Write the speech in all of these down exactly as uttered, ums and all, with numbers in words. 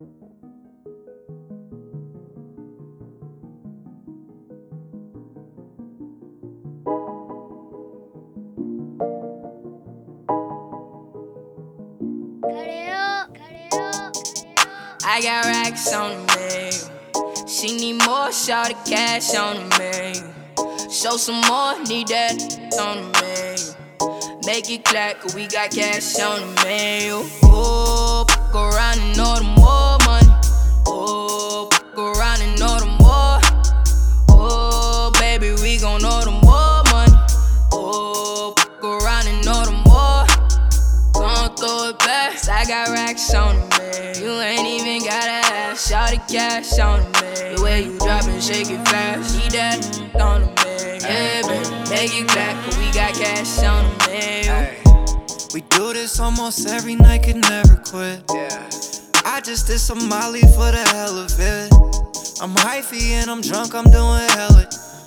I got racks on the mail. She need more, shawty cash on the mail. Show some more, need that on the mail. Make it clap, cause we got cash on the mail. Oh, fuck around and order more money. Oh, fuck around and order more. Oh, baby, we gon' order more money. Oh, fuck around and order more. Gon' throw it back, I got racks on the mail. You ain't even gotta ask, shawty cash on the mail. The way you drop and shake it fast, need that on the mail. Yeah, baby, make it clap, cause we got cash on the mail. We do this almost every night, could never quit. Yeah. I just did some Molly for the hell of it. I'm hyphy and I'm drunk, I'm doing hella.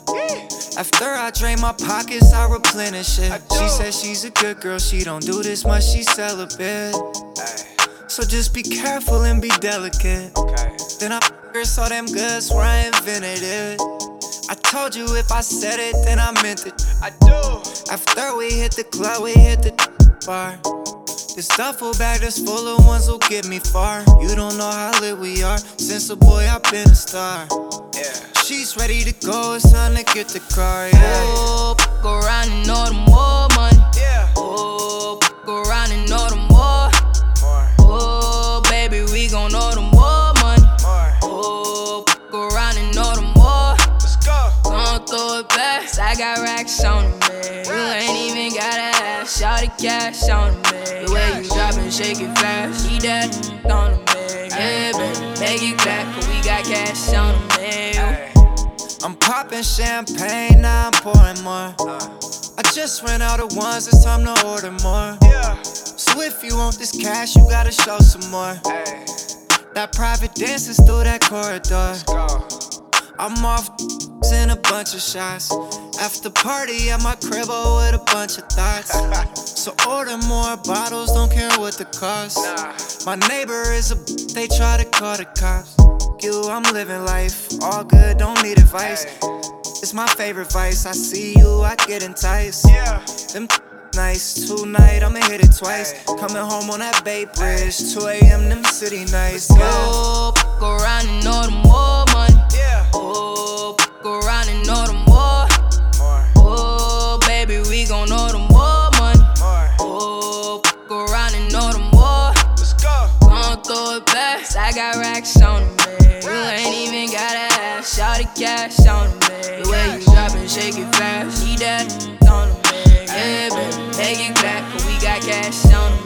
After I drain my pockets, I replenish it. She says she's a good girl, she don't do this much, she celibate. Ay. So just be careful and be delicate. Okay. Then I f*** her so damn good, swear I invented it. I told you if I said it, then I meant it. I do. After we hit the club, we hit the bar. This duffel bag that's full of ones will get me far. You don't know how lit we are. Since a boy, I've been a star. Yeah. She's ready to go, it's time to get the car, yeah. Oh, fuck around and order more money. Yeah. Oh, fuck around and order more. More. Oh, baby, we gon' order more money. More. Oh, fuck around and order more. Let's go. Gon' throw it back, I got racks on the mail. You ain't even gotta ask, shawty cash on the mail. The way you drop and shake it fast, need that on the mail. Yeah, baby, make it clap, cause we got cash on the mail. Ay. I'm popping champagne, now I'm pouring more. Uh. I just ran out of ones, it's time to order more. Yeah. So if you want this cash, you gotta show some more. Ay. That private dance is through that corridor. Go. I'm off in a bunch of shots. After party at my crib with a bunch of thoughts. So order more bottles, don't care what the cost. Nah. My neighbor is a b- they try to call the cops. You, I'm living life, all good, don't need advice. Ay. It's my favorite vice, I see you, I get enticed. Yeah. Them nice, tonight I'ma hit it twice. Ay. Coming home on that Bay Bridge, two A M them city nights. Yeah. Oh, fuck around and order more money. Yeah. Oh, fuck around and order more. More. Oh, baby, we gon' order more money. More. Oh, fuck around and order more. Let's go. Gon' throw it back, I got racks on the mail. You ain't even gotta ask, shawty cash on the mail. The way you drop and shake it fast, need that on the mail. Yeah, baby, make it clap, cause we got cash on the mail.